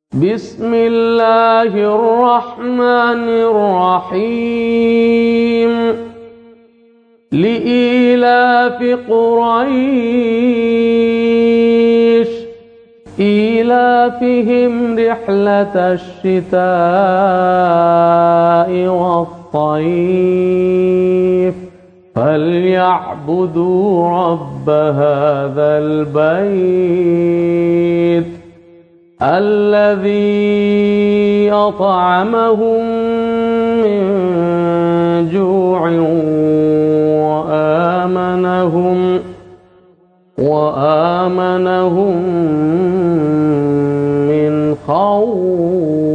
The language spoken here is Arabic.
بسم الله الرحمن الرحيم لإيلاف قريش إيلافهم رحلة الشتاء والصيف فليعبدوا رب هذا البيت الذي أطعمهم من جوع وآمنهم من خوف.